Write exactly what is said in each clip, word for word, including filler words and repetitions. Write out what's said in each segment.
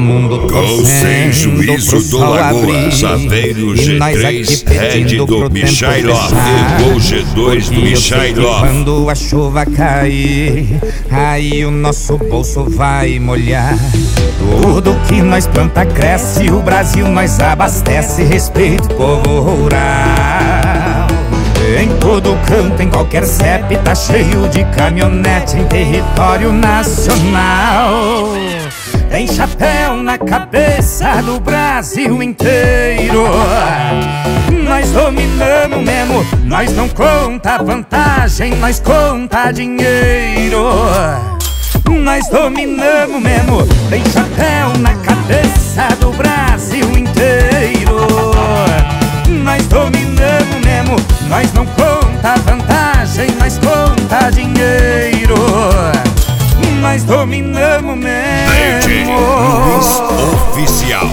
mundo Com sem juízo do Lagoa, Saveiro G três, Red do Michailov e Gol G dois do Michailov. Quando a chuva cair, aí o nosso bolso vai molhar. Tudo que nós planta cresce, o Brasil nós abastece. Respeito, povo rural. Em todo canto, em qualquer C E P, tá cheio de caminhonete em território nacional. Tem chapéu na cabeça do Brasil inteiro. Nós dominamos mesmo, nós não conta vantagem, nós conta dinheiro. Nós dominamos mesmo, tem chapéu na cabeça do Brasil inteiro. Nós dominamos mesmo, nós não conta vantagem, nós conta dinheiro. Nós dominamos mesmo. D J Luiz Oficial.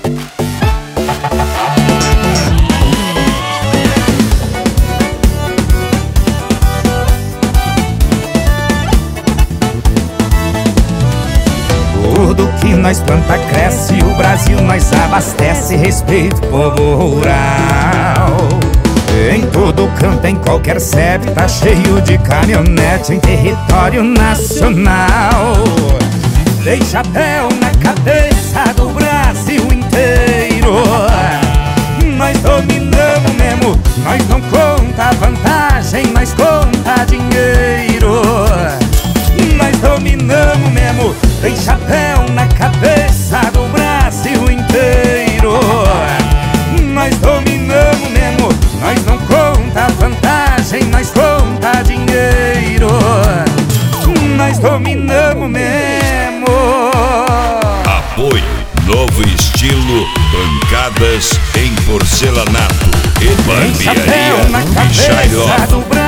Tudo que nós planta cresce, o Brasil nós abastece. Respeito, povo rural. Em todo canto, em qualquer C E P, tá cheio de caminhonete em território nacional. Tem chapéu na cabeça do Brasil inteiro. Nós dominamos mesmo, nós não conta vantagem, nós conta dinheiro. Nós dominamos mesmo, tem chapéu na cabeça do Brasil inteiro. Nós dominamos mesmo, nós não conta vantagem, nós conta dinheiro. Nós dominamos mesmo. Apoio Novo Estilo, bancadas em porcelanato e barbearia Michailov.